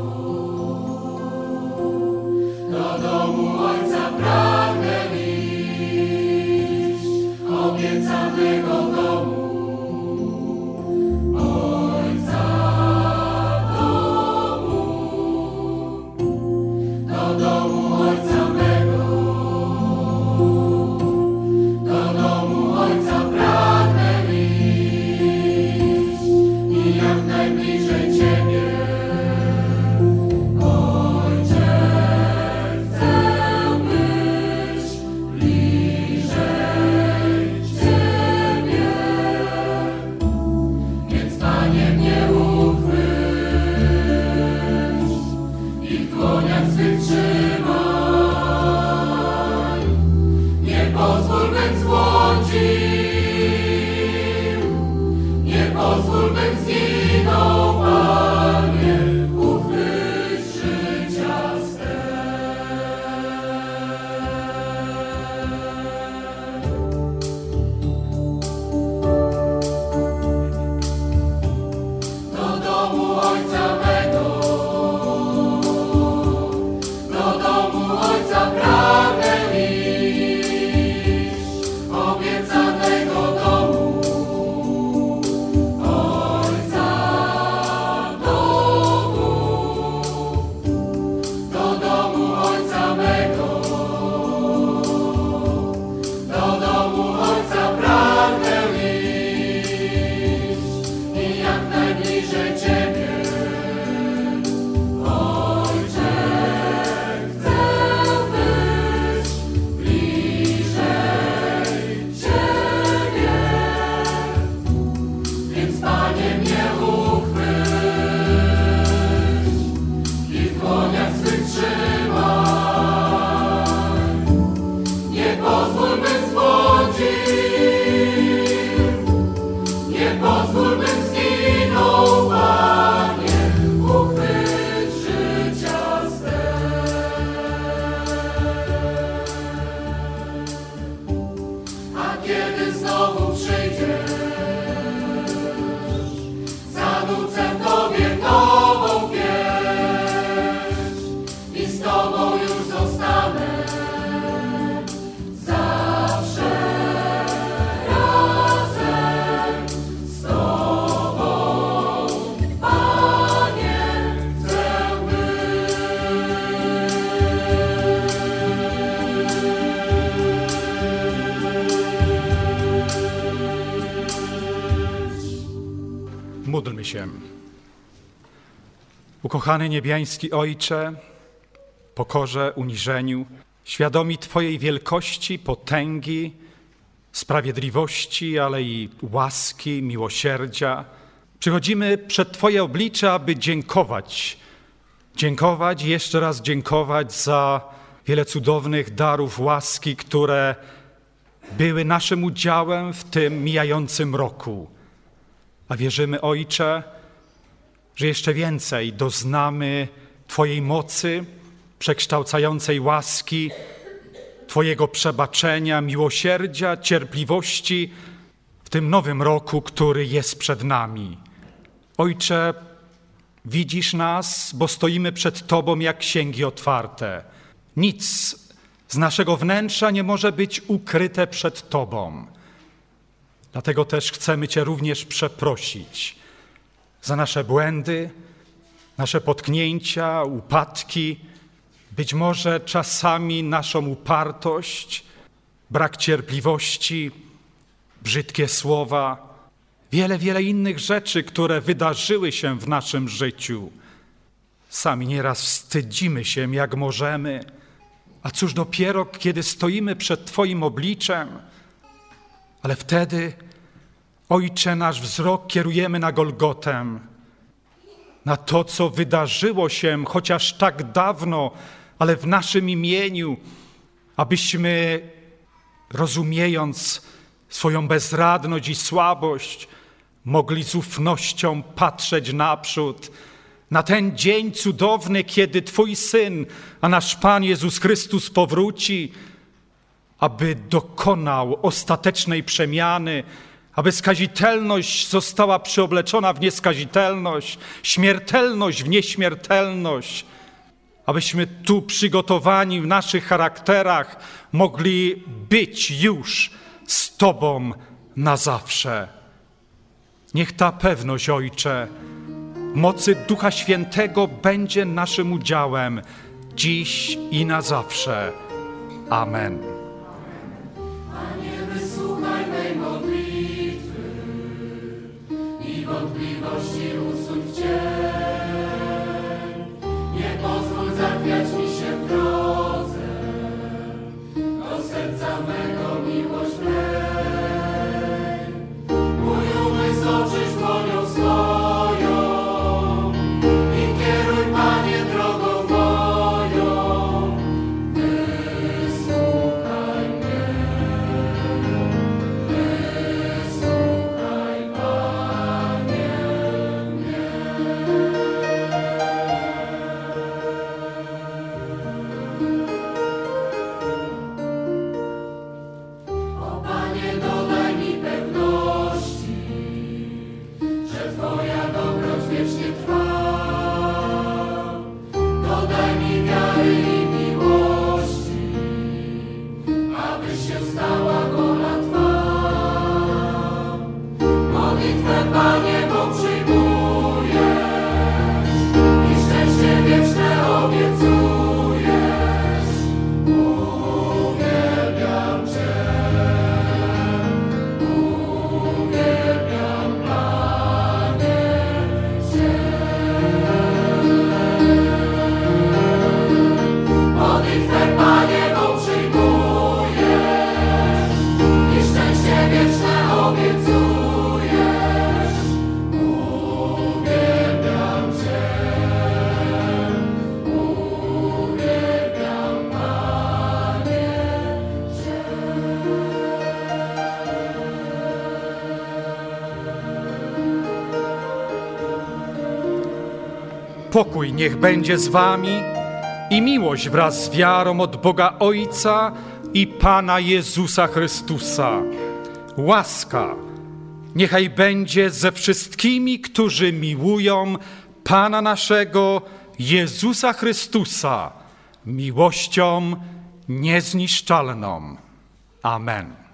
Speaker 6: Módlmy się. Ukochany niebiański Ojcze, pokorze, uniżeniu, świadomi Twojej wielkości, potęgi, sprawiedliwości, ale i łaski, miłosierdzia, przychodzimy przed Twoje oblicze, aby dziękować. Dziękować i jeszcze raz dziękować za wiele cudownych darów łaski, które były naszym udziałem w tym mijającym roku. A wierzymy, Ojcze, że jeszcze więcej doznamy Twojej mocy, przekształcającej łaski, Twojego przebaczenia, miłosierdzia, cierpliwości w tym nowym roku, który jest przed nami. Ojcze, widzisz nas, bo stoimy przed Tobą jak księgi otwarte. Nic z naszego wnętrza nie może być ukryte przed Tobą. Dlatego też chcemy Cię również przeprosić za nasze błędy, nasze potknięcia, upadki, być może czasami naszą upartość, brak cierpliwości, brzydkie słowa, wiele, wiele innych rzeczy, które wydarzyły się w naszym życiu. Sami nieraz wstydzimy się, jak możemy, a cóż dopiero, kiedy stoimy przed Twoim obliczem, ale wtedy, Ojcze, nasz wzrok kierujemy na Golgotę, na to, co wydarzyło się chociaż tak dawno, ale w naszym imieniu, abyśmy, rozumiejąc swoją bezradność i słabość, mogli z ufnością patrzeć naprzód, na ten dzień cudowny, kiedy Twój Syn, a nasz Pan Jezus Chrystus powróci, aby dokonał ostatecznej przemiany, aby skazitelność została przeobleczona w nieskazitelność, śmiertelność w nieśmiertelność, abyśmy tu przygotowani w naszych charakterach mogli być już z Tobą na zawsze. Niech ta pewność, Ojcze, mocy Ducha Świętego będzie naszym udziałem dziś i na zawsze. Amen.
Speaker 8: Panie, wysłuchaj mej modlitwy i wątpliwości usuń w cień. Nie pozwól zachwiać mi się w drodze, do serca mego miłość wlej. Mój umysł oczyść dłonią swoją i kieruj, Panie, drogą moją. Wysłuchaj mnie, wysłuchaj, Panie, mnie. O Panie, dodaj mi pewności, że Twoja dobroć wiecznie trwa. Dodaj mi wiary i miłości, aby się stała wola Twa. Modlitwę, Panie, bo przyjmujesz i szczęście wieczne obiecujesz. Uwielbiam Cię, uwielbiam, Panie, Cię. Modlitwę, Panie, bo przyjmujesz i szczęście wieczne obiecujesz. Uwielbiam Cię, uwielbiam, Panie, Cię.
Speaker 6: Pokój niech będzie z wami i miłość wraz z wiarą od Boga Ojca i Pana Jezusa Chrystusa. Łaska niechaj będzie ze wszystkimi, którzy miłują Pana naszego Jezusa Chrystusa miłością niezniszczalną. Amen.